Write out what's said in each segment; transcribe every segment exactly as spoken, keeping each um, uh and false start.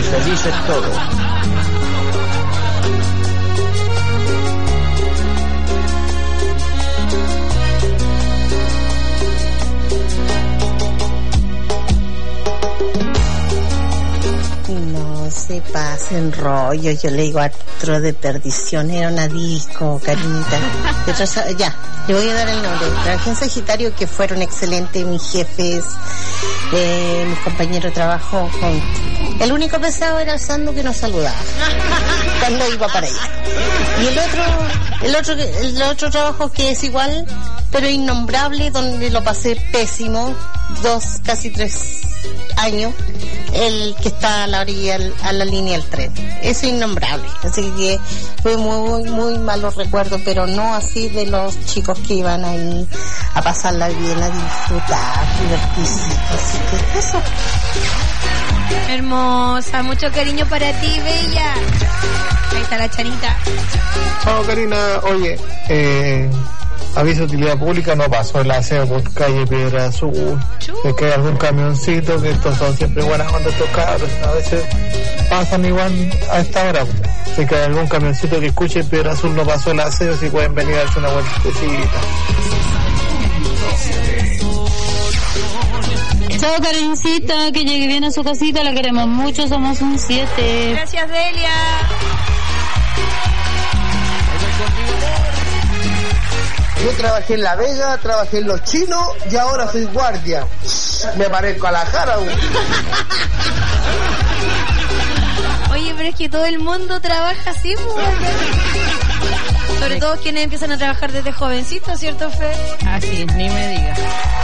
Lo dices todo. No se pasen rollo, yo le digo Astro de Perdición, era una disco, cariñita. Entonces, ya, le voy a dar el nombre. Trabajé en Sagitario, que fueron excelentes mis jefes, eh, mis compañeros de trabajo. Con... El único pesado era Sandro, que nos saludaba cuando iba para allá. Y el otro, el otro, el otro trabajo que es igual, pero innombrable, donde lo pasé pésimo, dos, casi tres años, el que está a la orilla, a la línea del tren. Eso es innombrable. Así que fue muy, muy malos recuerdos, pero no así de los chicos que iban ahí a pasarla bien, a disfrutar, divertirse. Así que eso. Hermosa, mucho cariño para ti, bella. Ahí está la Chanita. Chao, Karina. Oye, eh, aviso de utilidad pública, no pasó el aseo por calle Piedra Azul. Es que hay algún camioncito, que estos son siempre buenas cuando estos cabros, a veces pasan igual a esta hora. Así que hay algún camioncito que escuche Piedra Azul, no pasó el aseo, si pueden venir a darse una vueltecita. Chao, Karencita, que llegue bien a su casita, la queremos mucho, somos un siete. Gracias, Delia. Yo trabajé en La Vega, trabajé en Los Chinos y ahora soy guardia. Me parezco a la Jara. Oye, pero es que todo el mundo trabaja así, pues. Sobre todo quienes empiezan a trabajar desde jovencitos, ¿cierto, Fe? Así, ni me digas.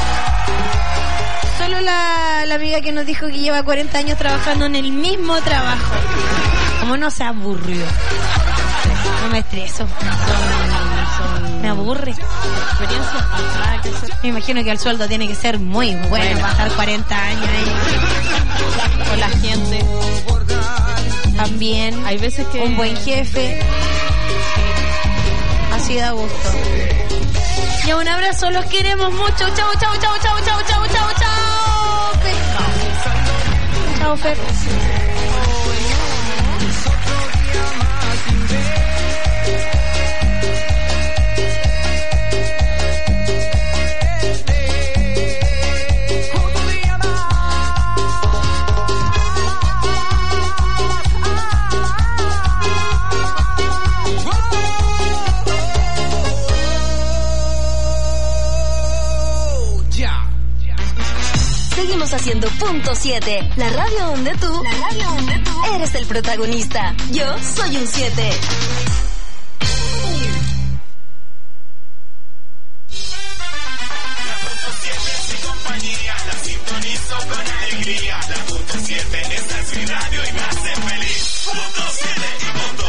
Solo la, la amiga que nos dijo que lleva cuarenta años trabajando en el mismo trabajo. Como no se aburrió. No me estreso. Son, son me aburre. Experiencias pasadas que son... Me imagino que el sueldo tiene que ser muy bueno, bueno. Para estar cuarenta años ahí. Con la gente. También. Hay veces que... Un buen jefe. Así da gusto. Y un abrazo, los queremos mucho. Chau, chau, chau, chau, chau, chau, chau, chau, chau. Chau, Fer. Seguimos haciendo punto siete, la radio donde tú, la radio donde tú eres el protagonista. Yo soy un siete. La punto siete es mi compañía, la sintonizo con alegría. La punto siete, esta es mi radio y me hace feliz. Punto siete y punto.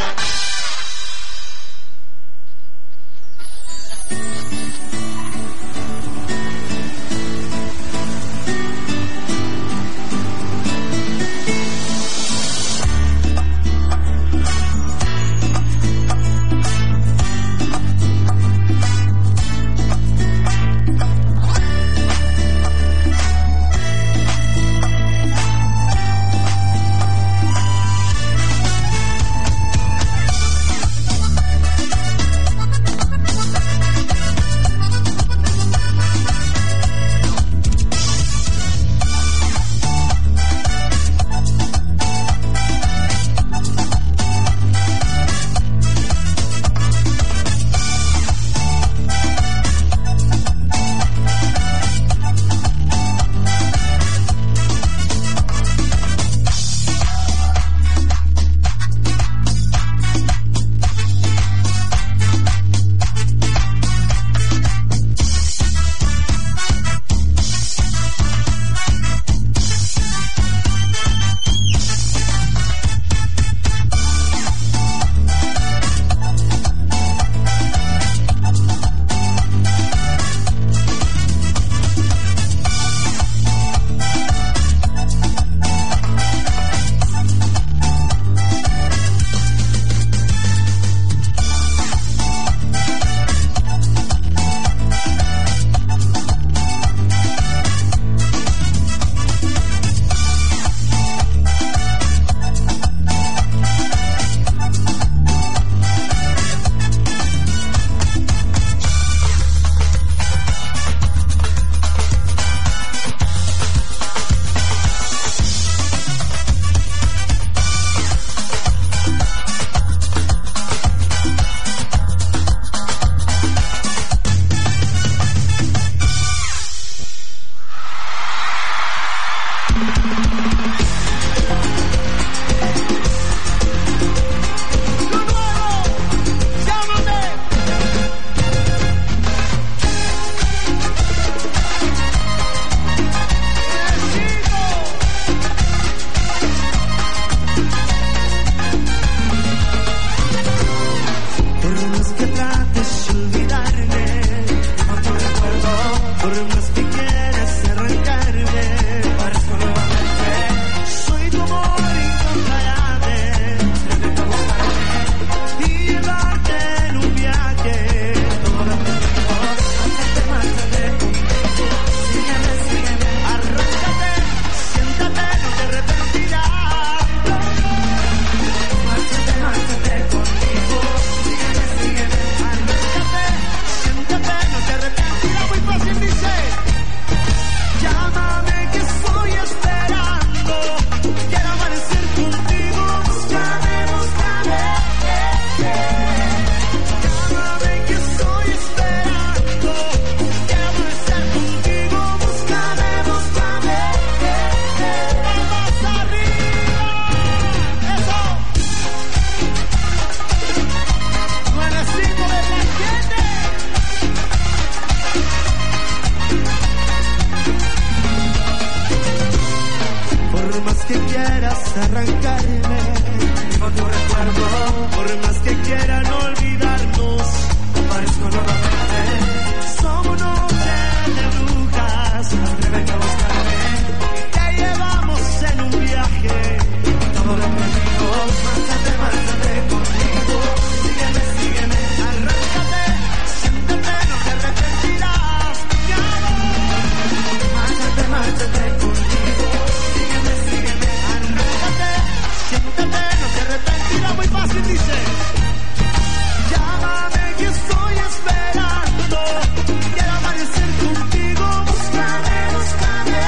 perderme con tu recuerdo. Por más que quiera no olvidarnos, aparezco nuevamente. Somos noche de brujas, atrévete a buscarme. Te llevamos en un viaje, todo lo perdimos. Márchate, márchate conmigo. Sígueme, sígueme, arráncate. Siéntete, no te arrepentirás, mi amor. Márchate, márchate conmigo. Sígueme, sígueme, arráncate. Siéntete, no te arrepentirás. Muy fácil, dice. Llámame que estoy esperando. Quiero amanecer contigo. Búscame, búscame.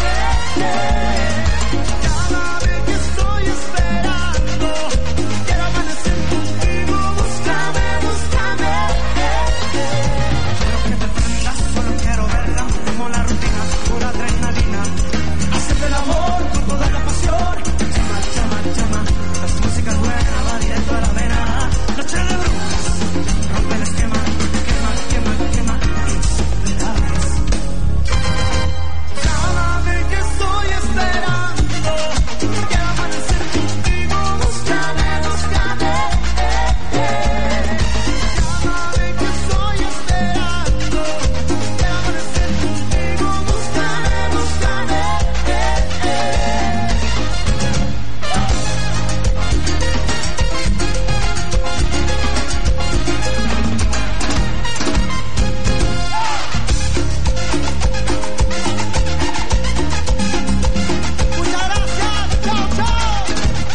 Llámame que estoy esperando. Quiero amanecer contigo. Búscame, búscame. Quiero que te prendas, solo quiero verla. Como la rutina, pura adrenalina. Hacerte el amor con toda la pasión. Chama, chama, chama. Las músicas buenas, va directo a la vena. Noche de brujas, rompe el esquema. Quema, quema, quema. Insuperables. Llámame que estoy esperando. Quiero amanecer contigo. Búscame, búscame. Llámame que estoy esperando. Quiero amanecer contigo. Búscame, búscame. Muchas gracias. Chao, chao.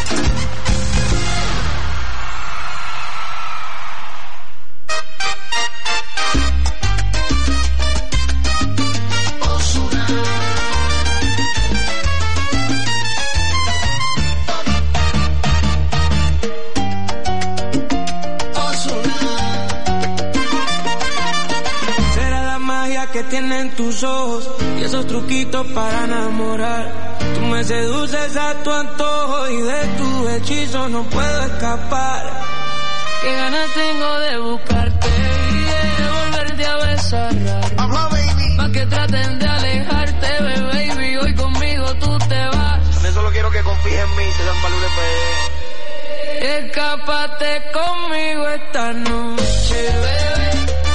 Será la magia que tienen tus ojos y esos truquitos para enamorar. Tú me seduces a tu antojo y de tu hechizo no puedo escapar. Qué ganas tengo de buscarte y de volverte a besar. Pa' que traten de alejarte, bebé, baby, hoy conmigo tú te vas. También solo quiero que confíes en mí, te dan valor de P. Escápate conmigo esta noche, bebé.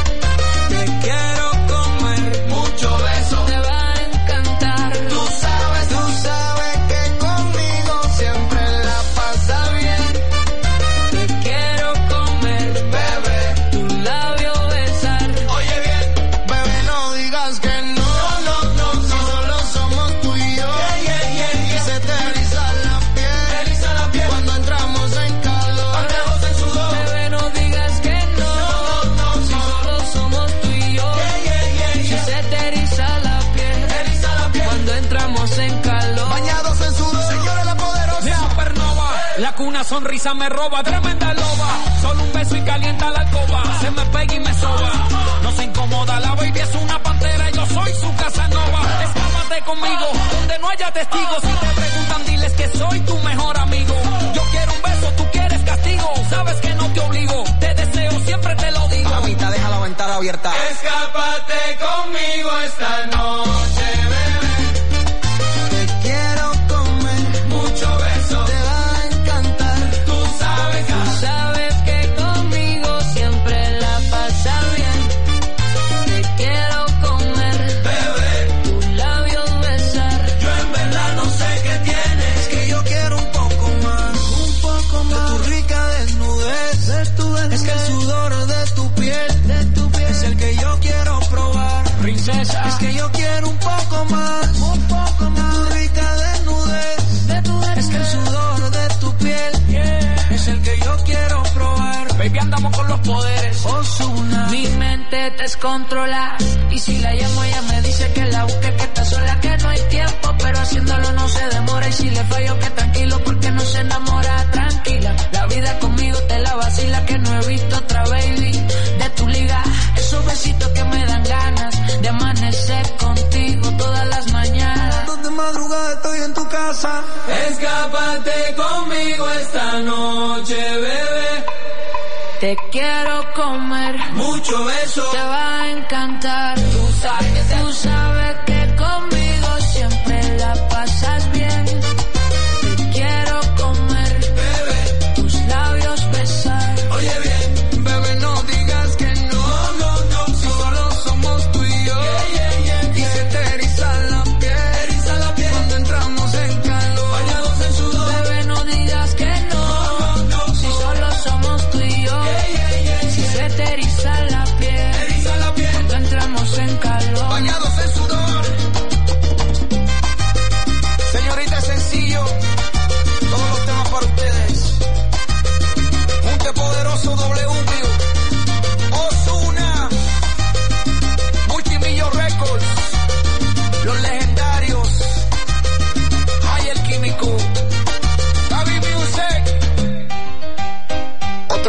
Te quiero comer, mucho beso, te va a encantar. Tú sabes, tú sabes que conmigo siempre la pasa bien. Te quiero comer, bebé, tu labio besar. Oye bien, bebé, no digas que no. No, no, no, si solo somos tú y yo. Yeah, yeah, yeah, yeah. Y se te eriza la piel, eriza la piel cuando entramos en calor. Andemos en sudor. Bebé, no digas que no. No, no, no, si solo somos tú y yo. Yeah, yeah, yeah, yeah. Si se te eriza la piel, eriza la piel cuando entramos en calor. Bañados en sudor, señores la poderosa. Supernova, la cuna sonrisa me roba, tremenda loba. Solo un beso y calienta la alcoba. Se me pega y me soba. No se incomoda, la baby es una pantera. Yo soy su Casanova. Escápate conmigo, donde no haya testigos. Si te preguntan, diles que soy tu mejor amigo. Yo quiero un beso, tú quieres castigo. Sabes que no te obligo, te deseo, siempre te lo digo. Mamita, deja la ventana abierta. Escápate conmigo esta noche, bebé. Te quiero comer, Mucho beso, te va a encantar. tú sabes, Tú sabes que conmigo siempre la pasa bien. Te quiero comer, bebé. tus labios besar. Yo en verdad no sé qué tienes. Es que yo quiero un poco más, un poco más de tu rica desnudez, de tu desnudez. Es que el sudor de tu piel, de tu piel es el que yo quiero probar. Princesa, Es que yo quiero un poco más, un poco más de tu rica desnudez, de tu desnudez. Es que el sudor de tu piel yeah. es el que yo quiero probar. Baby, andamos con los poderes. Ozuna, Mi mente te descontrola. Y si la llamo ella me dice que la busque, que está sola, que no hay tiempo, pero haciéndolo no se demora. Y si le fallo que tranquilo porque no se enamora. Tranquila, la vida conmigo te la vacila, que no he visto otra baby de tu liga. Esos besitos que me dan ganas de amanecer contigo todas las mañanas. de madrugada estoy en tu casa. Escápate conmigo esta noche, bebé. Te quiero comer, Mucho beso, te va a encantar. tú sabes, Tú sabes que conmigo siempre la pasas bien. Te quiero comer,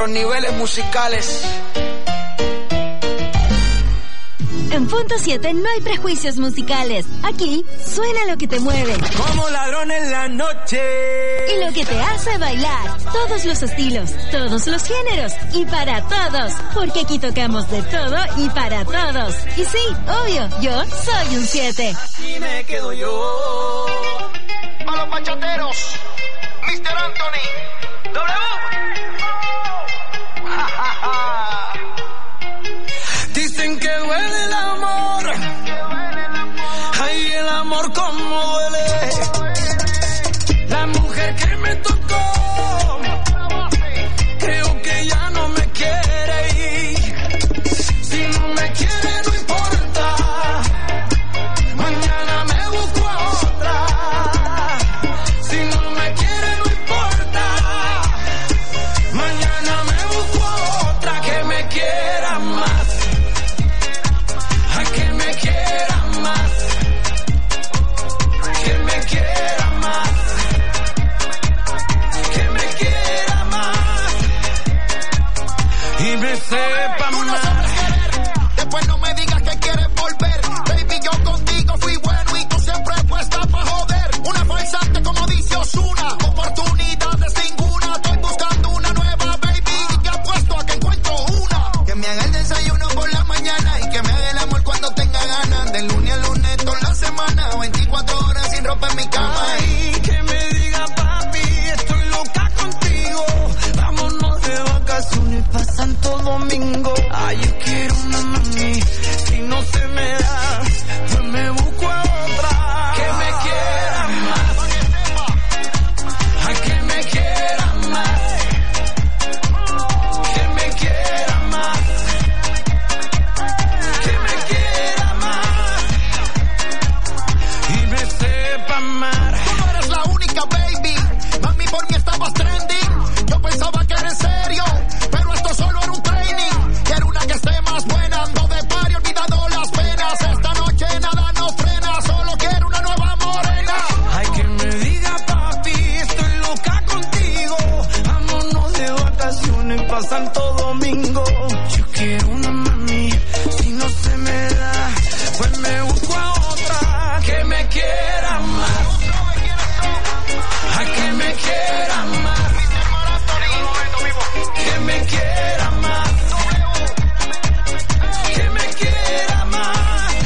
nuestros niveles musicales. En Punto siete no hay prejuicios musicales. Aquí suena lo que te mueve. Como ladrón en la noche. Y lo que te hace bailar. Todos los estilos, todos los géneros y para todos. Porque aquí tocamos de todo y para todos. Y sí, obvio, yo soy un siete. Aquí me quedo yo. A los bachateros, mister Anthony. W. Ja, ja, ja. Dicen que duele el amor. Ay, el amor como duele. La mujer que me tocó, creo que ya no me quiere ir. Si no me quiere no importa, mañana me busco a otra. Si no me quiere no importa, mañana me busco a otra que me quiera más. Que me quiera más, que me quiera más, que me quiera más y me sepa más. Después no me digas que quieres volver, baby, yo contigo fui bueno y tú siempre puesta pa' joder. Una falsante como dice Ozuna, oportunidades ninguna. Estoy buscando una nueva, baby, y te apuesto a que encuentro una. Que me haga el desayuno por la mañana y que me haga el amor cuando tenga ganas. De lunes a lunes toda la semana, veinticuatro horas sin ropa en mi cama. Ay, que me diga papi, estoy loca contigo. Vámonos de vacaciones pa' Santo Domingo. Ay, yo quiero una mami, si no se me da, pues me busco a otra. Que me quiera más, a que me quiera más, que me quiera más, que me quiera más y me sepa amar. Tú no eres la única, baby. Mami, por mí estabas trending. Yo pensaba que eres serio, pero esto solo era un training. Quiero una que esté más buena, ando de party, olvidado las penas. Esta noche nada nos frena, solo quiero una nueva morena. Ay, que me diga papi, estoy loca contigo. Vámonos de vacaciones pa' Santo Domingo. Yo quiero una mami, si no se me da, pues me busco a otra. Que me quiera más, a que me quiera más, que me quiera más, que me quiera más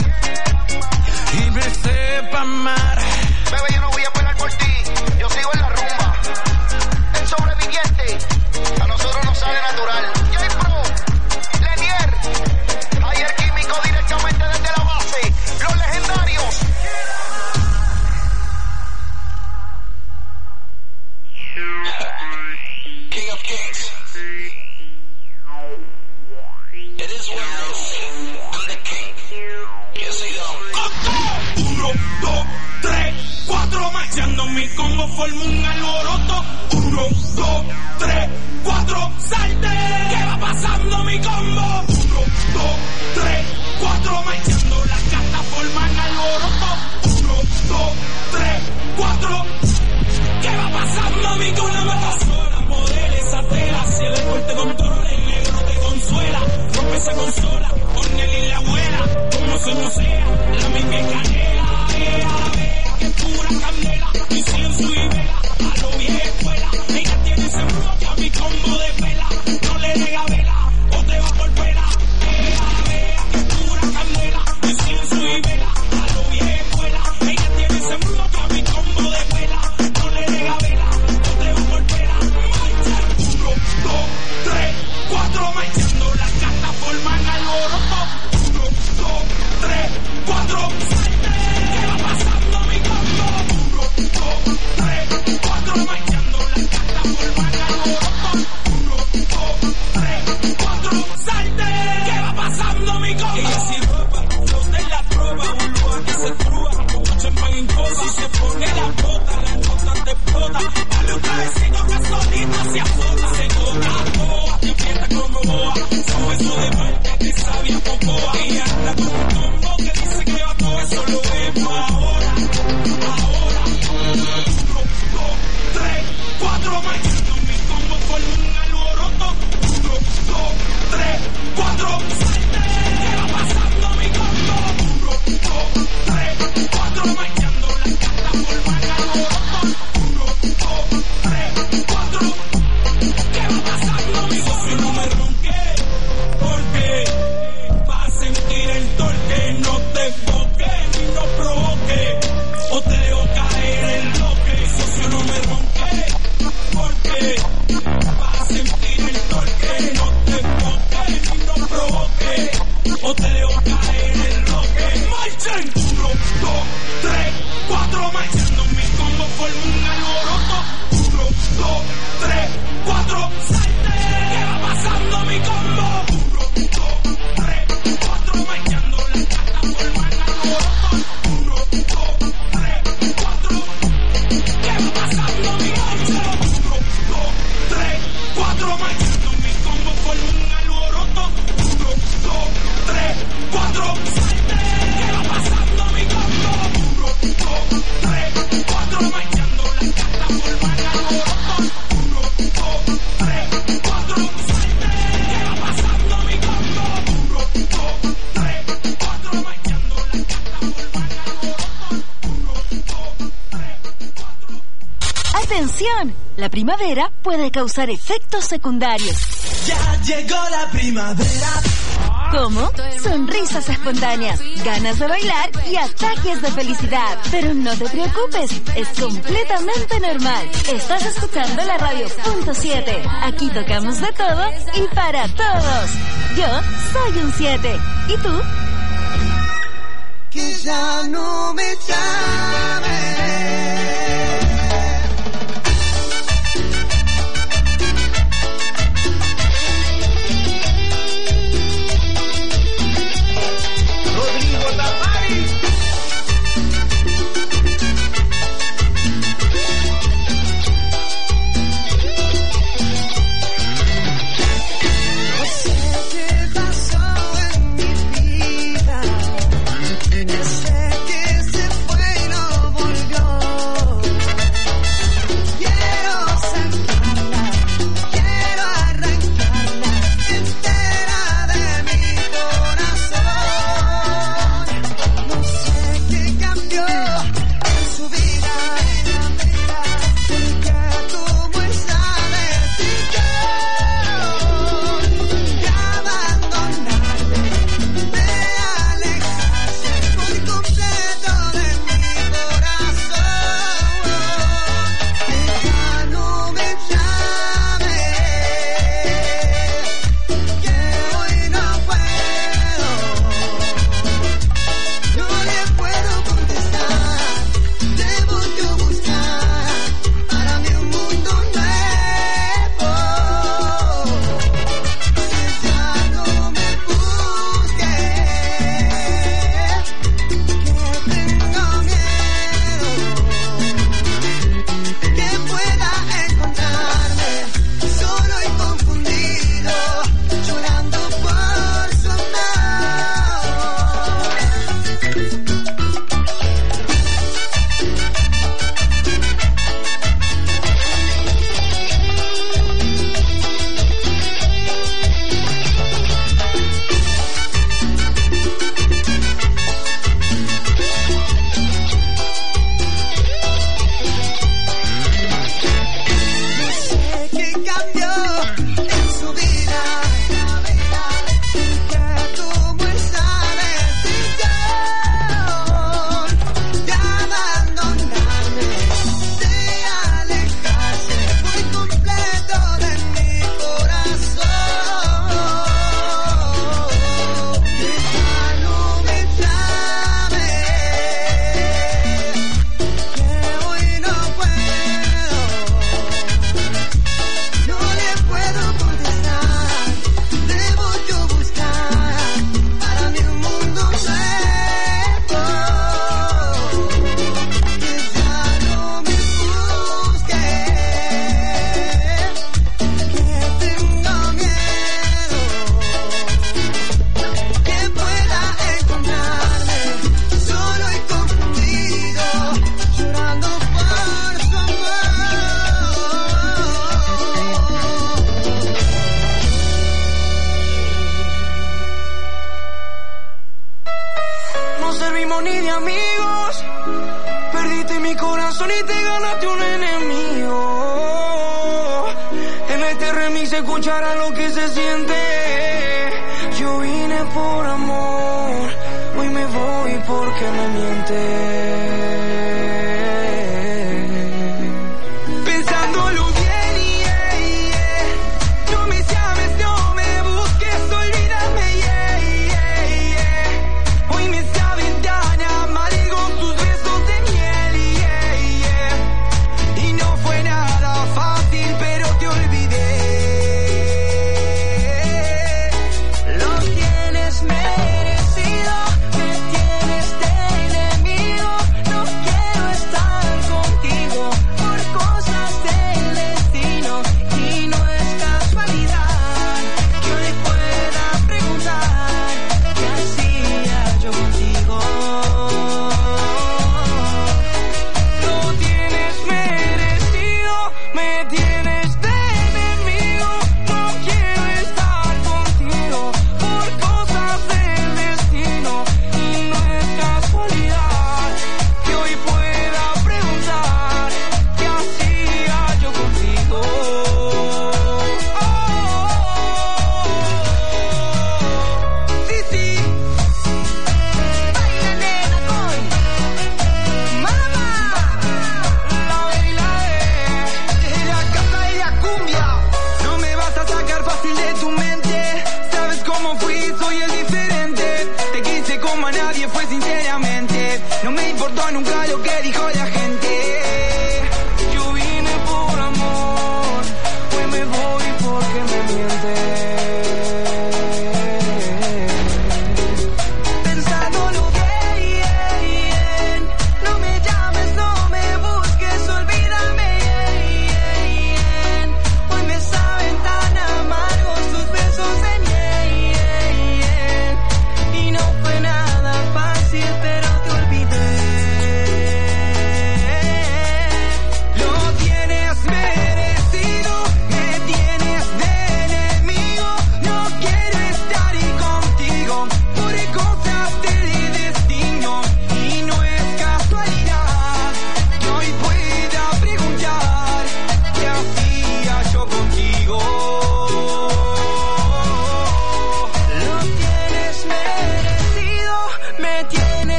y me sepa amar. Bebé, yo no voy a esperar por ti, yo sigo en la rumba. El sobreviviente, a nosotros nos sale natural. J-Pro, Lenier, ayer químico directamente desde la base. Los legendarios. King of Kings. It is what it is. I'm the king. Yes, I am. Uno, dos, tres, cuatro, marchando mi combo forma un alboroto. Uno, dos, tres, cuatro, salte. ¿Qué va pasando mi combo? Uno, dos, tres, cuatro, marchando las cartas forman alboroto. Uno, dos, tres, cuatro. ¿Qué va pasando mi con la mata sola? Poderes, esa tela, si el deporte controla, el negro te consuela. Rompe esa consola, con él y la abuela. Como se no sea, la misma canela. Vea, vea, que pura candela. Incienso y vela, a lo vieja escuela. Ella tiene ese bloque a mi combo de pela. No le nega vela, o te va por pela. Vea, vea, que pura candela. Incienso y vela, a lo vieja escuela. Ella tiene ese bloque a mi combo de pela. No le nega vela, o te va por pela. Marcha, uno, dos, tres, cuatro, marchando las cartas forman alboroto. Uno, dos, tres, cuatro, salte. ¿Qué va pasando mi combo? Uno, dos, tres, cuatro, marchando las cartas forman alboroto. Uno, dos, tres, cuatro, salte. ¿Qué va pasando mi combo? Ella sin ropa, los de la proba, un lugar que se trúa, como champán en copa. Si se pone la bota, la nota te explota. Dale un cabecito que solita se azota. Se toca boa, te aprieta como boa. Son eso de muerte que sabía pocoa. Y anda con un combo que dice que va todo eso lo vemos ahora. Ahora. Uno, dos, tres, cuatro, marchando mi combo forma un alboroto. Atención, la primavera puede causar efectos secundarios. Ya llegó la primavera. ¿Cómo? Sonrisas espontáneas, ganas de bailar y ataques de felicidad. Pero no te preocupes, es completamente normal. Estás escuchando la radio punto siete. Aquí tocamos de todo y para todos. Yo soy un siete. ¿Y tú? Que ya no me llames. escuchara lo que se siente. Yo vine por amor, hoy me voy porque me miente. Pensándolo bien, yeah, yeah. No me llames, no me busques, olvídame, yeah, yeah, yeah. Hoy me saben tan amargo tus besos de miel, yeah, yeah. Y no fue nada fácil, pero te olvidé. Lo tienes merecido, me tienes de enemigo. No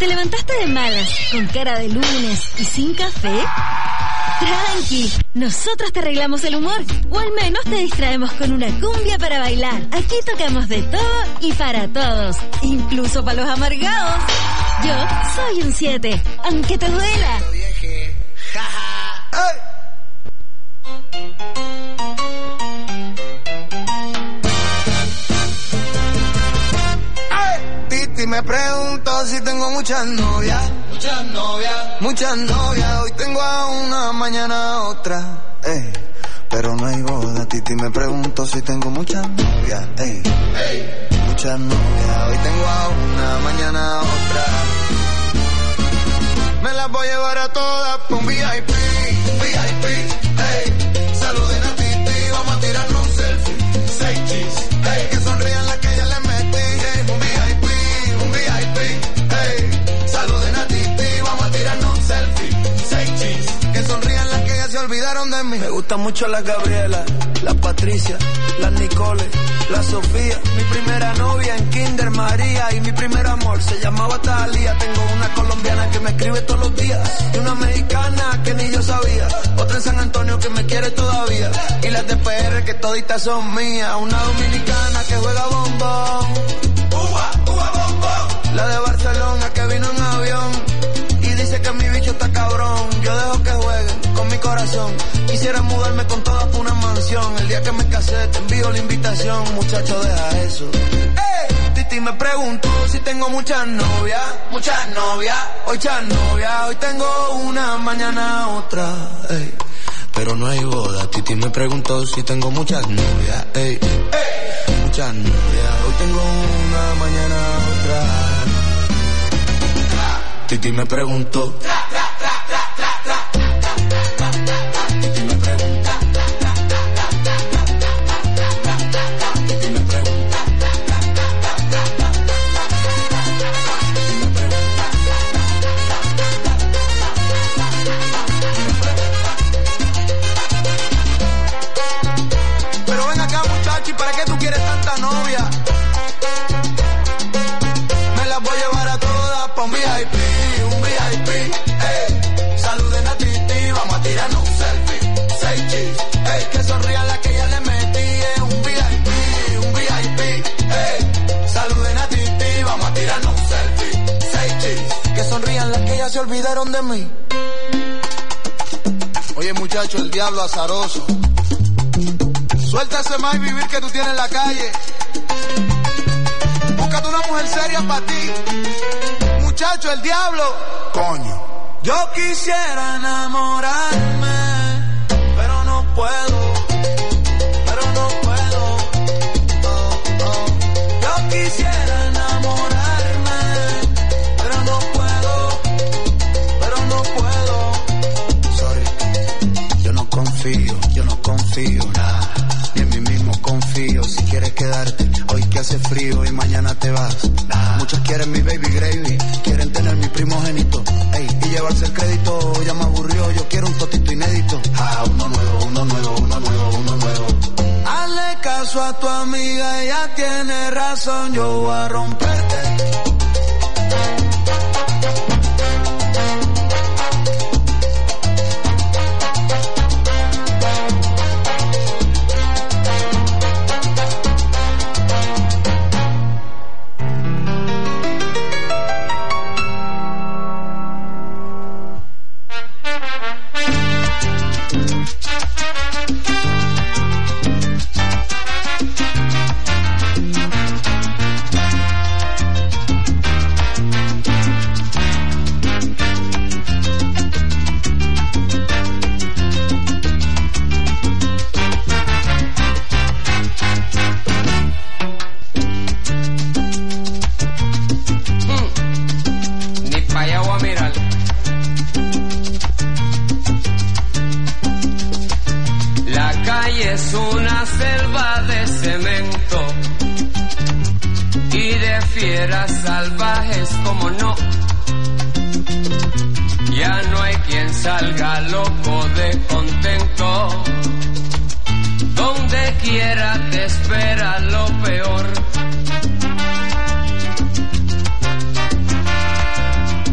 ¿Te levantaste de malas, con cara de lunes y sin café? Tranqui, nosotros te arreglamos el humor, o al menos te distraemos con una cumbia para bailar. Aquí tocamos de todo y para todos, incluso para los amargados. Yo soy un siete, aunque te duela. Titi me pregunto si tengo muchas novias, muchas novias, muchas novias. Hoy tengo a una, mañana a otra, ey. Pero no hay boda. Titi me pregunto si tengo muchas novias, ey. Ey. Muchas novias. Hoy tengo a una, mañana a otra. Me las voy a llevar a todas por un V I P, V I P, ey. Saluden a Titi, vamos a tirarnos un selfie. Seis cheese, ey. Que sonrían las que ya les metí, ey. Un V I P, un V I P, ey. Saluden a Titi, vamos a tirarnos un selfie. Seis cheese, que sonrían las que ya se olvidaron de mí. Me gustan mucho las Gabriela, las Patricia, las Nicole, la Sofía. Mi primera novia en Kinder María y mi primer amor se llamaba Talía. Tengo una colombiana que me escribe todos los días y una mexicana que ni yo sabía. Otra en San Antonio que me quiere todavía y las de P R que toditas son mías. Una dominicana que juega bombón, uva, uva, bombón. La de Barcelona que vino en avión y dice que mi bicho está cabrón. Yo dejo que jueguen con mi corazón. Quisiera mudarme con todas por una mansión. El día que me casé te envío la invitación. Muchacho, deja eso. ¡Ey! Titi me preguntó si tengo muchas novias, muchas novias, hoy muchas novias. Hoy tengo una, mañana otra, ey. Pero no hay boda. Titi me preguntó si tengo muchas novias, ey. Ey. Muchas novias. Hoy tengo una, mañana otra. Titi me preguntó. ¿Para qué tú quieres tanta novia? Me las voy a llevar a todas pa' un V I P, un V I P, ey. Saluden a Titi, vamos a tirarnos un selfie. Seis cheese, ey. Que sonrían las que ya le metí, eh. Un V I P, un V I P, ey. Saluden a Titi, vamos a tirarnos un selfie. Seis cheese, que sonrían las que ya se olvidaron de mí. Oye muchacho, el diablo azaroso. Suelta ese más y vivir que tú tienes en la calle. Búscate una mujer seria para ti. Muchacho, el diablo. Coño. Yo quisiera enamorarme, pero no puedo. Pero no puedo. Oh, oh. Yo quisiera enamorarme, pero no puedo. Pero no puedo. Sorry. Yo no confío, yo no confío nada. Ni en mí mismo confío. Si quieres quedarte hoy que hace frío y mañana te vas, nah. Muchos quieren mi baby gravy, quieren tener mi primogénito, ey, y llevarse el crédito. Ya me aburrió, yo quiero un totito inédito. Ah, uno nuevo, uno nuevo, uno nuevo, uno nuevo. Hazle caso a tu amiga, ella tiene razón. Yo voy a romperte. Salvajes como no, ya no hay quien salga loco de contento. Donde quiera te espera lo peor.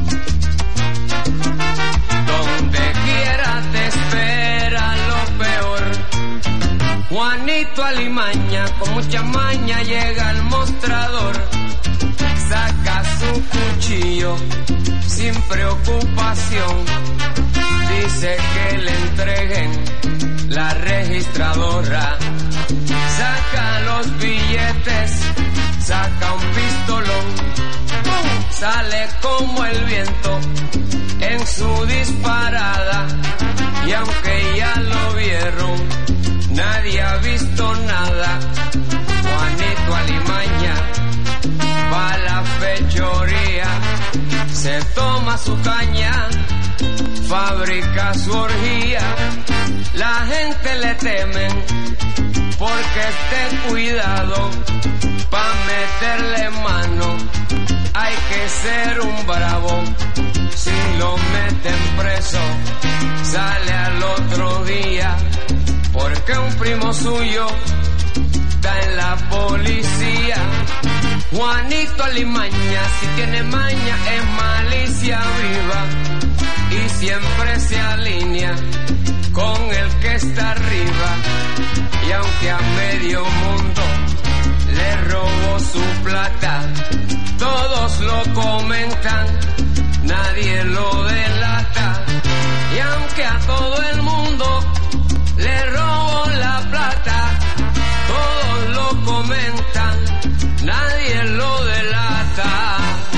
alimaña, con mucha maña llega al mostrador, saca su cuchillo sin preocupación, dice que le entreguen la registradora, saca los billetes, saca un pistolón, sale como el viento en su disparada, y aunque ya lo vieron, nadie ha visto nada. Juanito Alimaña va a la fechoría, se toma su caña, fabrica su orgía, la gente le temen porque esté cuidado, pa' meterle mano hay que ser un bravo, si lo meten preso sale al otro día, porque un primo suyo está en la policía. Juanito Alimaña, si tiene maña es malicia viva, y siempre se alinea con el que está arriba, y aunque a medio mundo le robó su plata, todos lo comentan, nadie lo delata, y aunque a todo el mundo le robó la plata, todos lo comentan, nadie lo delata.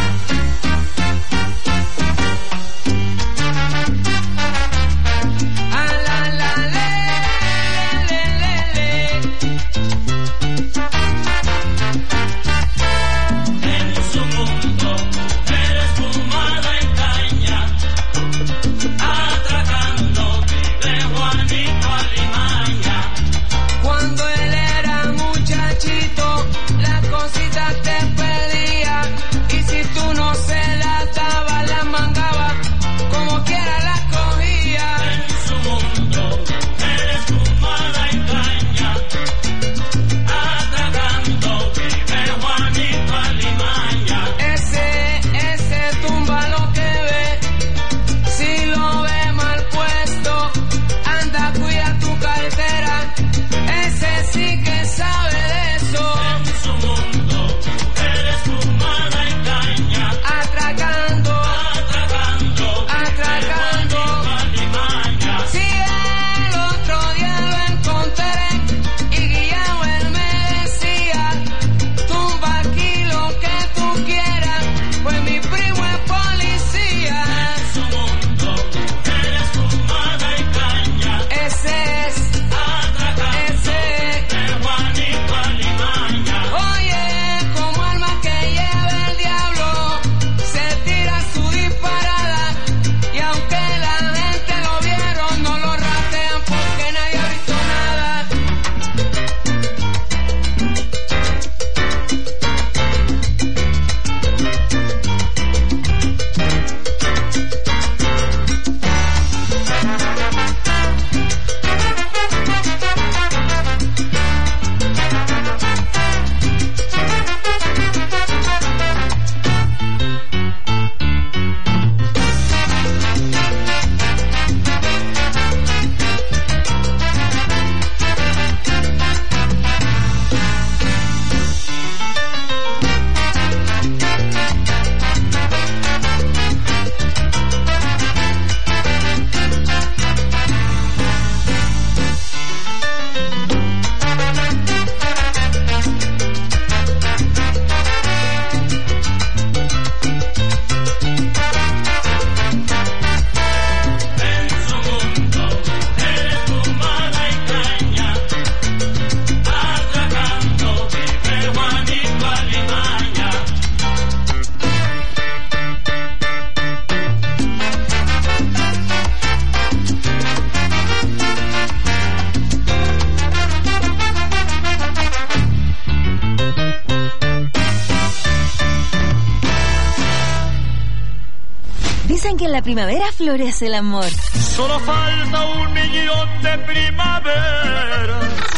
Dicen que en la primavera florece el amor. Solo falta un millón de primavera.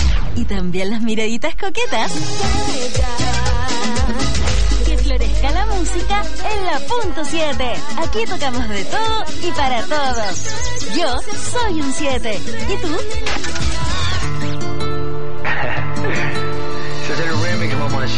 Y también las miraditas coquetas. Que florezca la música en la punto siete. Aquí tocamos de todo y para todos. Yo soy un siete. ¿Y tú?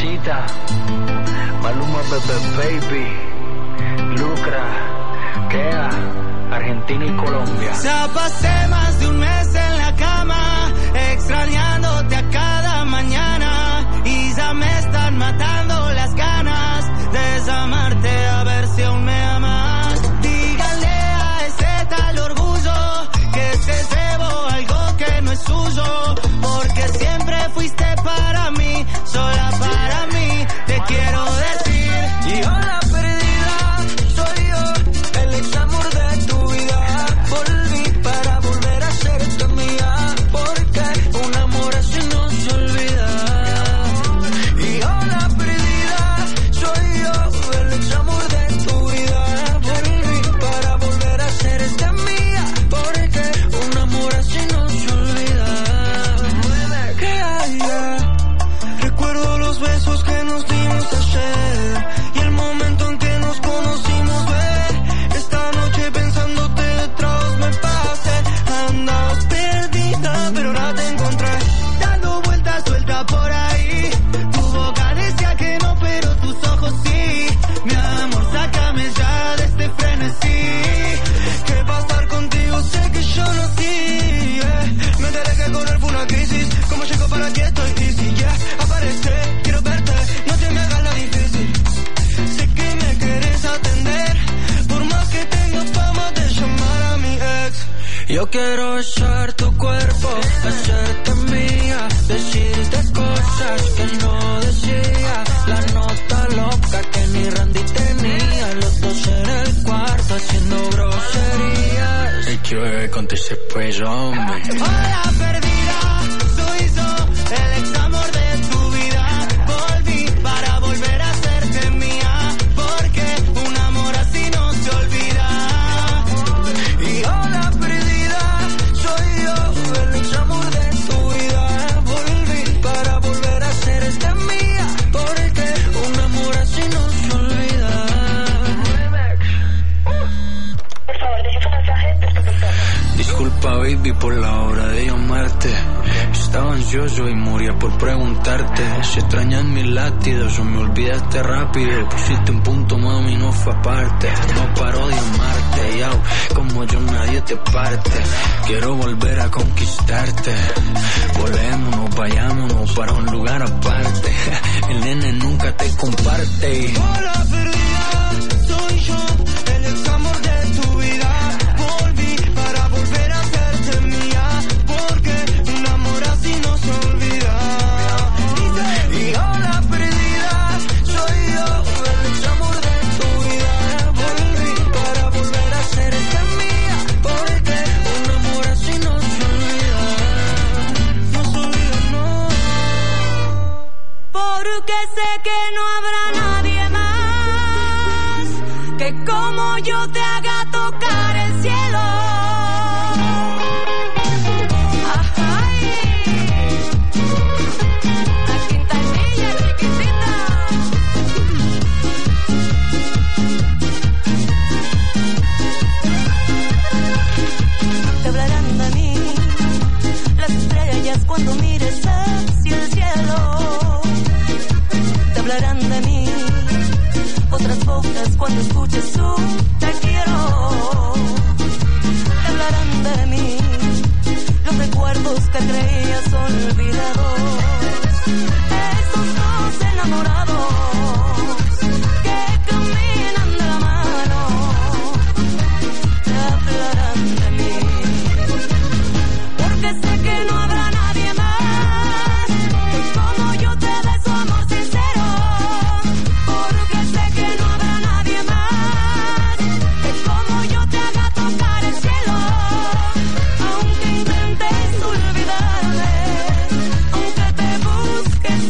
Chita, Maluma Bebe Baby, Lucra, Kea, Argentina y Colombia. Ya pasé más de un mes en la cama, extrañándote a cada mañana, y ya me están matando las ganas de desamarte, a ver si aún me amas. Díganle a ese tal orgullo que te debo algo que no es suyo, porque siempre fuiste para mí, sola para mí, te quiero decir. Y hola perdida, soy yo, el ex amor de tu vida. Volví para volver a serte mía, porque un amor así no se olvida. Y hola perdida, soy yo, el ex amor de tu vida. Volví para volver a serte mía, porque un amor así no se olvida. Que haya, recuerdo los besos que nos dimos ayer y el momento en que nos conocimos, ve. Esta noche pensándote detrás me pasé. Andabas perdida, pero ahora te encontré, dando vueltas suelta por ahí. Tu boca decía que no, pero tus ojos sí. Mi amor, sácame ya de este frenesí. ¿Qué pasar contigo? Sé que yo no sí. eh. Me enteré que correr fue una crisis. ¿Cómo llego para aquí? Estoy easy, yeah. Aparece, quiero verte, no te me hagas la difícil. Sé que me quieres atender, por más que tenga fama de llamar a mi ex. Yo quiero besar tu cuerpo, hacerte mía, decirte cosas que no decía. La nota loca que ni Randy tenía, los dos en el cuarto haciendo groserías. El que bebe con ese cuello, hombre. Hola perdida, soy yo, el ex amor de tu vida. Volví para volver a serte mía, porque un amor así no se olvida. Y hola perdida, soy yo, el ex amor de tu vida. Volví para volver a serte mía, porque un amor así no se olvida. Por favor, deje su mensaje después del tono. Disculpa baby por la hora de llamarte, estaba ansioso y moría por preguntarte si extrañas mis latidos o me olvidaste rápido. Pusiste un punto, mami, no fue aparte. No paro de amarte, yao, como yo nadie te parte. Quiero volver a conquistarte. Volémonos, vayámonos para un lugar aparte. El nene nunca te comparte. Hola perdida, soy yo, el ex amor de tu vida. Volví para volver a hacerte mía, porque un amor así no se olvida. Y hola perdida, soy yo, el ex amor de tu vida. Volví para volver a hacerte mía, porque un amor así no se olvida. No se olvida, no. Porque sé que no habrá nadie más que como yo te haga tocar el cielo. Ay, la quintanilla chiquitita. Te hablarán de mí las estrellas cuando mires hacia el cielo. Te hablarán de mí otras bocas cuando escuches su te quiero. Te hablarán de mí los recuerdos que creías olvidados. Esos dos enamorados que caminan de la mano. Te hablarán de mí, porque sé que no habrá nadie más que como yo te dé su amor sincero. Porque sé que no habrá nadie más que como yo te haga tocar el cielo. Aunque intentes olvidarme, aunque te busques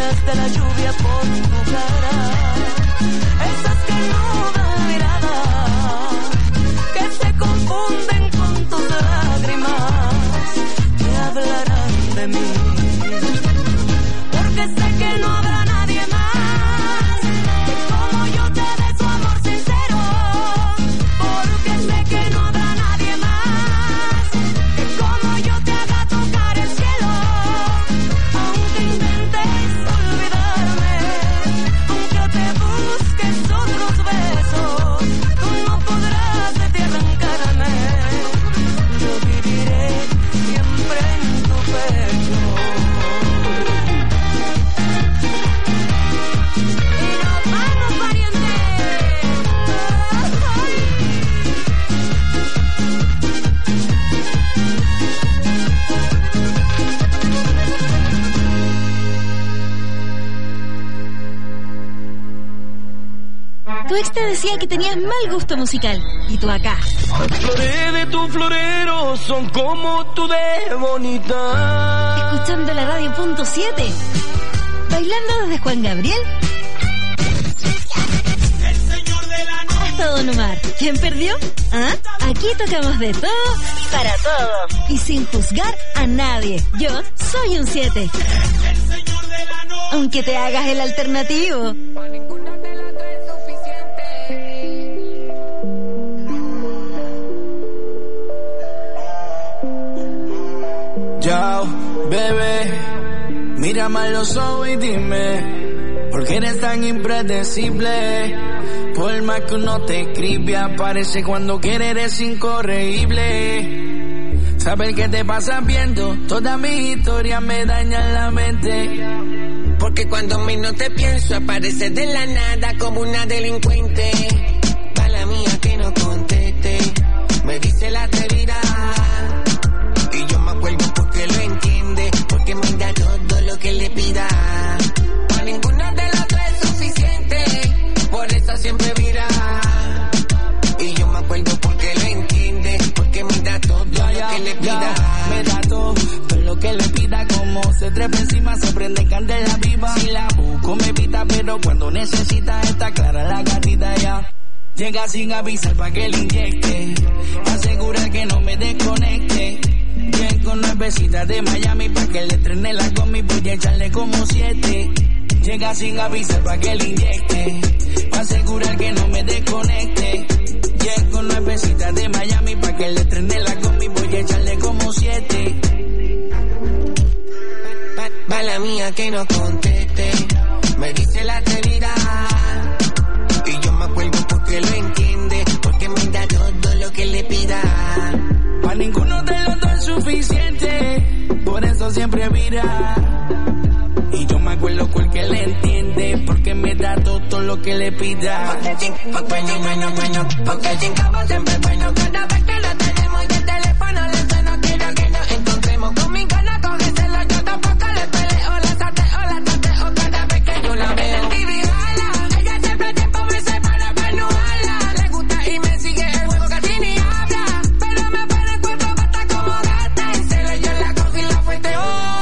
gotas de la lluvia por tu cara, esas que no dan mirada, que se confunden con tus lágrimas, que hablarán de mí, porque sé que no habrá nadie más que como yo te dé su amor sincero, porque sé que no habrá nadie más que como yo te haga tocar el cielo, aunque intentes olvidarme, aunque te busques otros besos, tú no podrás de ti arrancarme, yo viviré siempre en tu pecho. Tu ex te decía que tenías mal gusto musical, y tú acá. Las flores de tu florero son como tú de bonita. Escuchando la radio punto siete. Bailando desde Juan Gabriel hasta Don Omar. ¿Quién perdió? ¿Ah? Aquí tocamos de todo y para todos. Y sin juzgar a nadie. Yo soy un siete. Aunque te hagas el alternativo. Yo, bebé, mírame a los ojos y dime, ¿por qué eres tan impredecible? Por más que uno te escribe, aparece cuando quiere, eres incorregible. Saber qué te pasa viendo, toda mi historia me daña la mente. Porque cuando menos te pienso, aparece de la nada como una delincuente. Mala mía que no conteste, me dice la atrevida. Y yo me acuerdo porque lo entiende, porque me da todo lo que le pida. A ninguno de los dos es suficiente, por eso siempre vira. Y yo me acuerdo porque lo entiende, porque me da todo ya, lo ya, que le pida. Ya, me da todo, todo lo que le pida, como se trepa encima, se prende candela viva. Si la busco me evita, pero cuando necesita está clara la gatita ya. Llega sin avisar pa' que le inyecte, asegura que no me desconecte. Llego nuevecita de Miami pa' que le estrene la gomi, voy a echarle como siete. Llega sin avisar pa' que le inyecte, pa' asegurar que no me desconecte. Llego nuevecita de Miami pa' que le estrene la gomi, voy a echarle como siete. Mala mía que no conteste, me dice la atrevida. Y yo me acuerdo porque lo entiende, porque me da todo lo que le pida. Pa' ninguno de los dos es suficiente, por eso siempre vira. Y yo me acuerdo porque le entiende, porque me da todo lo que le pida. Porque bueno, bueno, bueno, porque chingamos siempre bueno. Cada vez que lo tenemos y el teléfono le suena, quiero que nos encontremos. Conmigo no cógeselo, yo tampoco le peleo, la sateo, la tateo. Cada vez que yo la veo individual, ella siempre el tiempo me separa para no hablar. Le gusta y me sigue el juego, casi ni habla, pero me pone cuatro patas como gata. En celo yo la cojo y la fueteo.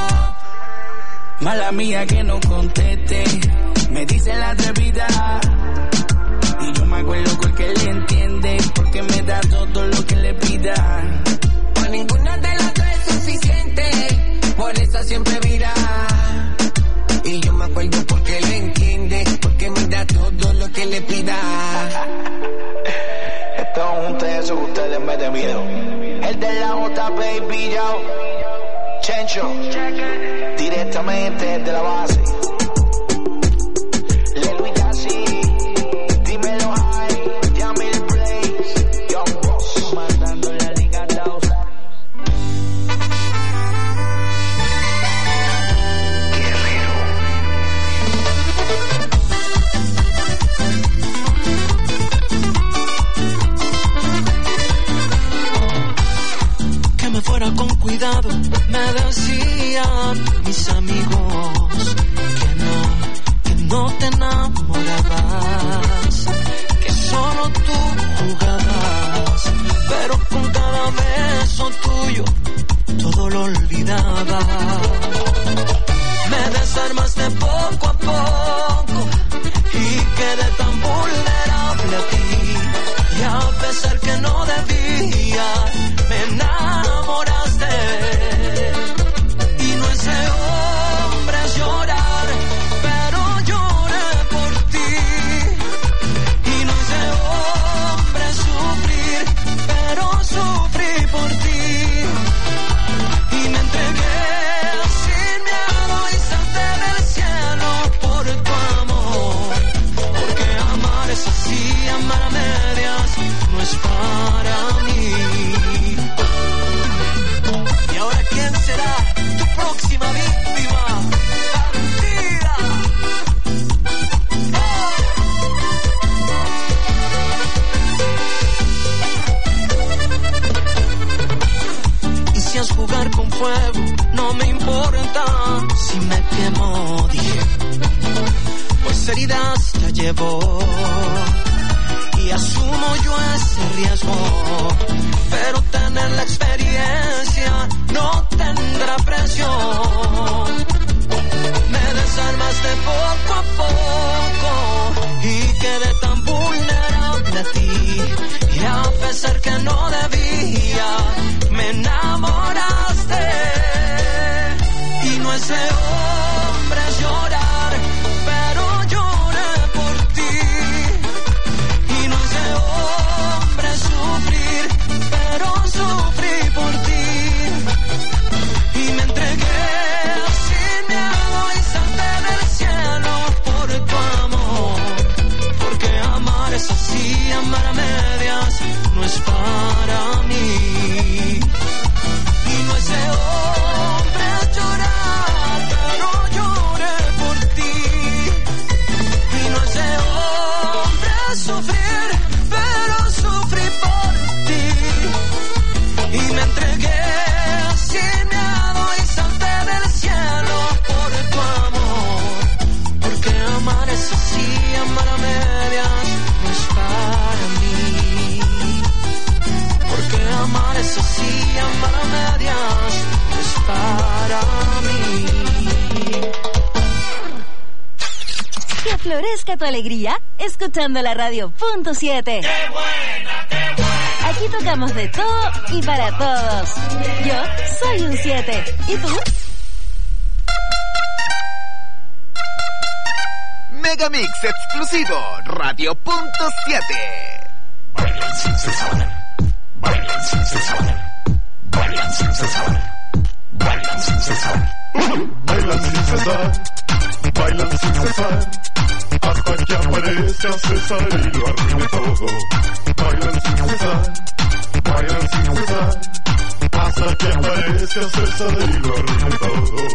Mala mía que no conteste, me dice la atrevida. Y yo me acuerdo porque le entiende, porque me da todo lo que le pida. Por ninguno de los dos es suficiente, por eso siempre vira. Y yo me acuerdo porque le entiende, porque me da todo lo que le pida. Estamos juntos en eso que ustedes me den miedo. El de la J, baby, yo. Chencho, directamente desde la base. Lelo y Yassi, dímelo ahí, Yamil Blaze, Young Boss, mandando la liga dos. Que me fuera con cuidado, me decían mis amigos que no, que no te enamorabas, que solo tú jugabas, pero con cada beso tuyo todo lo olvidaba. Me decían desarmaste poco a poco y quedé tan vulnerable a ti. Y a pesar que no debía, me enamoraste. Y no es de hombres llorar, pero lloré por ti. Y no es de hombres sufrir, pero sufrí por ti. Y me entregué sin miedo y salté del cielo por tu amor. Porque amar es así, amar a medias no es para mí. Y ahora, ¿quién será tu próxima víctima? Partida. Y si es jugar con fuego, no me importa si me quemo, dije. Pues heridas ya llevo y asumo yo ese riesgo, pero tener la experiencia no tendrá precio. Me desarmaste poco a poco y quedé tan vulnerable a ti. Y a pesar que no debía, me enamoraste. Y no es de hombres llorar, pero lloré por ti. Y no es de hombres sufrir, pero sufrí por ti. Y me entregué sin miedo y salté del cielo por tu amor. Porque amar es así, amar a medias no es para mí. Y no es de hombres llorar, pero lloré por ti. Y no es de hombres sufrir, pero sufrí por ti. Y me entregué sin miedo y salté del cielo por tu amor. Porque amar es así, amar a medias no es para mí. Porque amar es así, amar a medias no es para mí. Que florezca tu alegría escuchando la radio punto siete. ¡Qué buena, qué buena! Aquí tocamos de todo y para todos. Yo soy un siete. ¿Y tú? Megamix exclusivo, Radio punto siete. Bailan sin cesar, bailan sin cesar, bailan sin cesar, bailan sin cesar. Bailan sin cesar, bailan sin cesar, hasta que aparezca César y lo arruine todo. Bailan sin cesar, bailan sin cesar, hasta que aparezca César y lo arruine todo.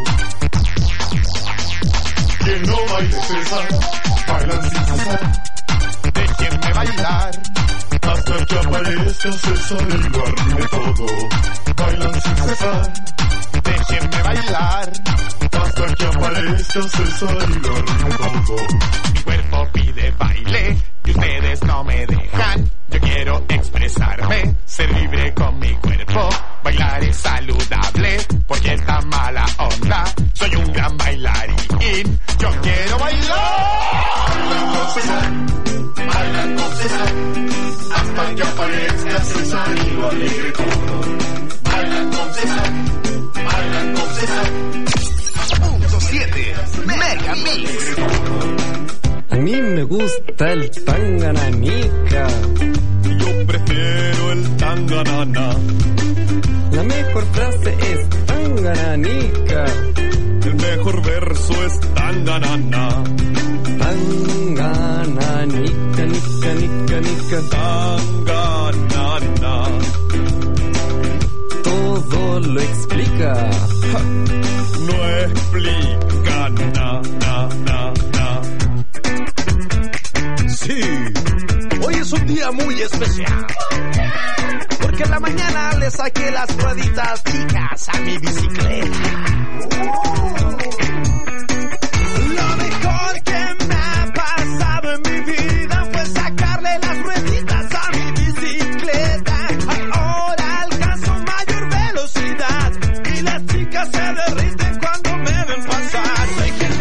Que no baile César, bailan sin cesar, déjenme bailar, hasta que aparezca César y lo arruine todo. Bailan sin cesar, déjenme bailar, hasta que aparezca César y lo arruine todo. Mi cuerpo pide baile y ustedes no me dejan. Yo quiero expresarme, ser libre con mi cuerpo. Bailar es saludable porque esta mala onda. Soy un gran bailarín, yo quiero bailar. Bailan con César, bailan con César, hasta que aparezca César y lo alegre todo. Bailan con César, bailan con César. Punto siete, Megamix. A mí me gusta el tangananica. Yo prefiero el tanganana. La mejor frase es tangananica. El mejor verso es tanganana. Tangananica, nica, nica, nica. Tanganana. Todo lo explica. Ja, no explica na, na, na, na. Sí, hoy es un día muy especial. Porque en la mañana le saqué las rueditas chicas a mi bicicleta. Lo mejor que me ha pasado en mi vida fue sacarle las rueditas a mi bicicleta. Ahora alcanzo mayor velocidad y las chicas se derriten cuando me ven pasar. Déjenme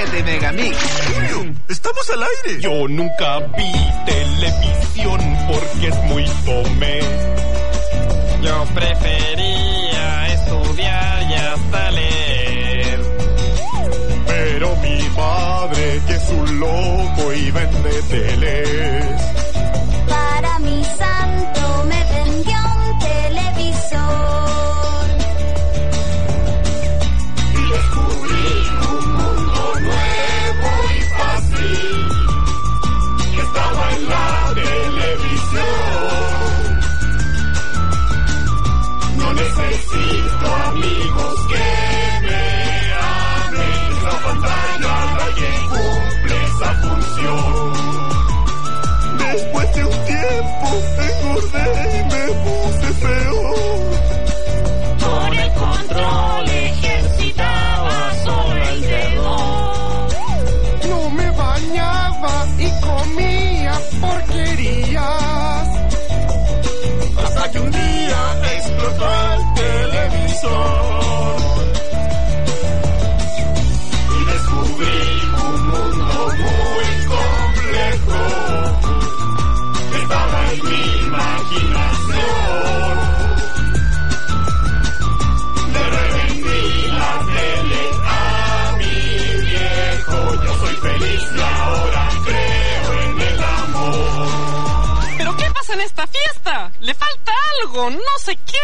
siete Megamix. ¡Estamos al aire! Yo nunca vi televisión porque es muy fome. Yo prefería estudiar y hasta leer. Pero mi padre, que es un loco y vende teles. Para mi santo me vendió un televisor. Y descubrí un mundo nuevo y fácil que estaba en la televisión. No necesito amigos que me amen. La pantalla la que cumple esa función. Después de un tiempo engordé y me puse feo. Con el control ejercitaba solo el dedo. No me bañaba y comía porquerías. Hasta que un día explotó el televisor. Y descubrí un mundo muy complejo. Estaba en mi imaginación. Le revendí la tele a mi viejo. Yo soy feliz y ahora creo en el amor. ¿Pero qué pasa en esta fiesta? Le falta algo, no sé qué.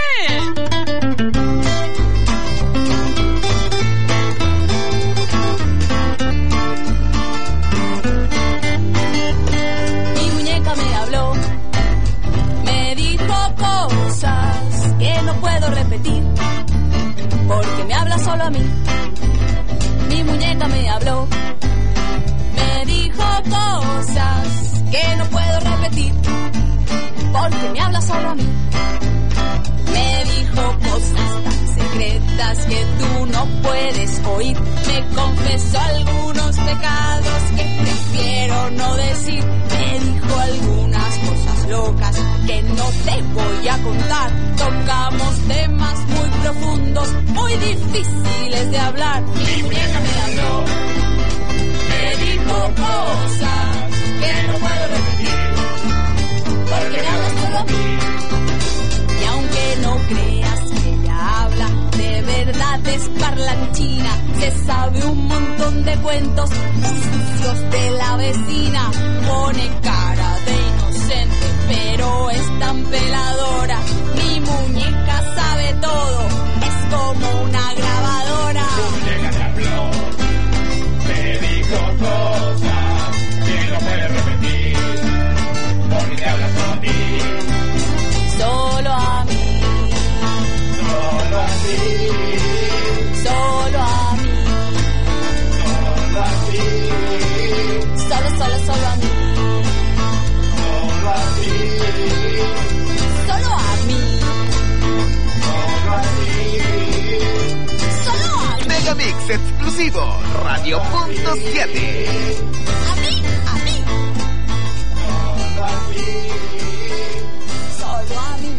Mi muñeca me habló, me dijo cosas que no puedo repetir, porque me habla solo a mí. Mi muñeca me habló, me dijo cosas que no puedo repetir, porque me habla solo a mí. Me dijo cosas tan secretas que tú no puedes oír. Me confesó algunos pecados que prefiero no decir. Me dijo algunas cosas locas que no te voy a contar. Tocamos temas muy profundos, muy difíciles de hablar. Mi muñeca me habló, me dijo cosas que no puedo repetir, porque me habla solo a mí. Y aunque no creas que ella habla, de verdad es parlanchina. Se sabe un montón de cuentos sucios de la vecina. Pone cara de inocente, pero es tan peladora. Mi muñeca sabe todo, es como una grabadora. Mi muñeca te habló, me dijo cosas que no puedes repetir, porque te habla solo a ti. Solo a mí, Solo a ti, solo a mí, solo a ti, solo, solo, solo a mí, solo a ti, solo a mí, solo a ti. solo a mí. Megamix exclusivo, Radio Punto siete. A mí, a mí, Solo a ti. solo a mí.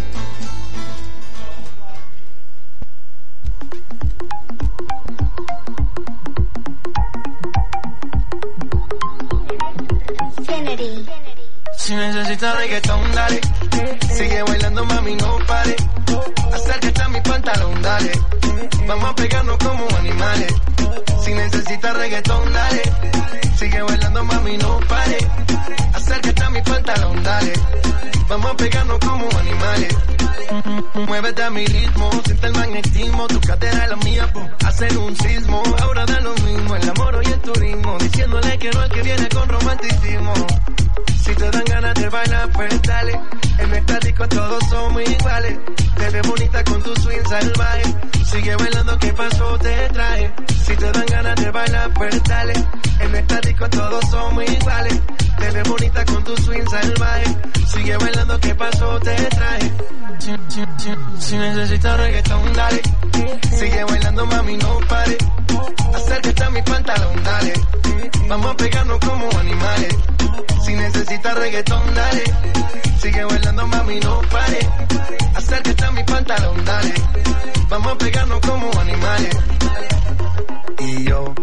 Kennedy. Si necesitas reggaetón, dale. Sigue bailando, mami, no pare. Acércate a mi pantalón, dale. Vamos a pegarnos como animales. Si necesitas reggaetón, dale. Sigue bailando, mami, no pare. Acércate a mi pantalón, dale. Vamos a pegarnos como animales. Muévete a mi ritmo, siente el magnetismo. Tu cadera es la mía, po, hacen un sismo. Ahora da lo mismo, el amor y el turismo. Diciéndole que no al que viene con romanticismo. Si te dan ganas de bailar, pues dale. En esta disco todos somos iguales. Te ves bonita con tu swing salvaje. Sigue bailando, ¿qué pasó? Te traje. Si te dan ganas de bailar, pues dale. En esta disco todos somos iguales. Te ves bonita con tu swing salvaje. Sigue bailando, ¿qué pasó? Te traje. Si, si, si, si necesitas reggaetón, dale. Sigue bailando, mami, no pare. Acércate a mi pantalón, dale. Vamos a pegarnos como animales. Si necesitas reggaetón, dale. Sigue bailando, mami, no pare. Acércate a mi pantalón, dale. Vamos a pegarnos como animales. Y yo voy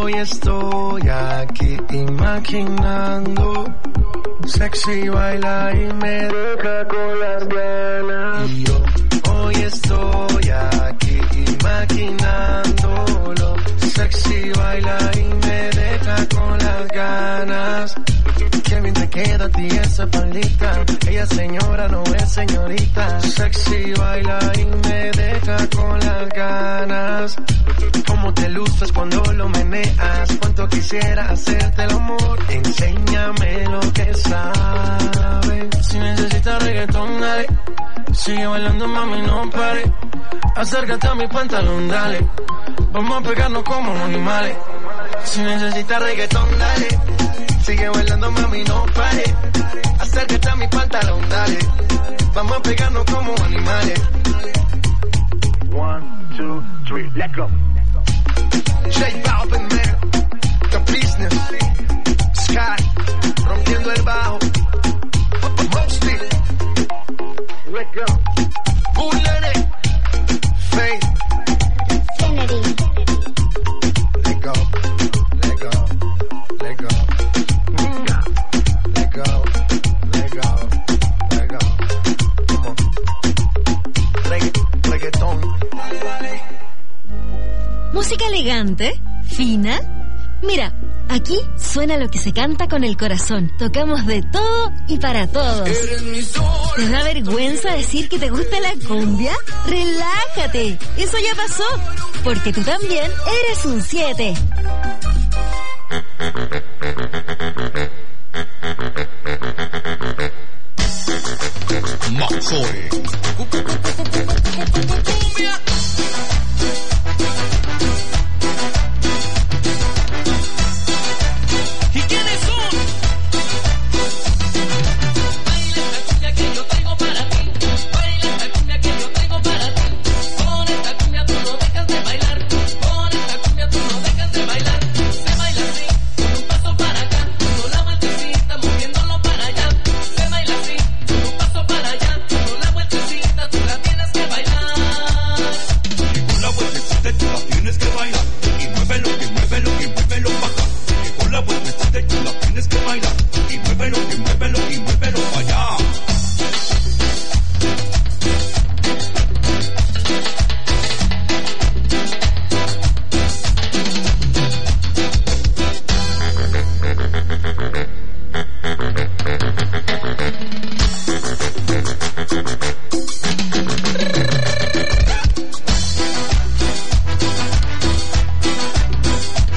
Hoy estoy aquí imaginando sexy baila y me deja con las ganas. Y yo hoy estoy aquí imaginándolo, sexy baila y me deja con las ganas. Qué bien te queda a ti esa palita, ella señora no es señorita. Sexy baila y me deja con las ganas. Cómo te luces cuando lo meneas, cuánto quisiera hacerte el amor. Enséñame lo que sabes. Si necesitas reggaetón, dale. Sigue bailando, mami, no pare. Acércate a mi pantalón, dale. Vamos a pegarnos como animales. Si necesitas reggaetón, dale. Sigue bailando, mami, no pare. Acércate a mi pantalón, dale. Vamos a pegarnos como animales. One, two, three, let's go. J Balvin, man, The Business, Sky, rompiendo el bajo, Mosty, let's go, Bulene, Faith, Kennedy, let go, let go, let go, let go, let go, let go, come on, Regga, reggaeton. Música elegante, fina. Mira, aquí suena lo que se canta con el corazón. Tocamos de todo y para todos. ¿Te da vergüenza decir que te gusta la cumbia? Relájate, eso ya pasó, porque tú también eres un siete. Macore. ¿Y quiénes son? Baila esta cumbia que yo traigo para ti. Baila esta cumbia que yo traigo para ti. Con esta cumbia tú no dejas de bailar. Con esta cumbia tú no dejas de bailar. Se baila así, con un paso para acá. Con la vueltecita moviéndolo para allá. Se baila así, con un paso para allá. Con la vueltecita tú la tienes que bailar. Y con la vueltecita tú la tienes que bailar. Y muévelo, y muévelo, y muévelo.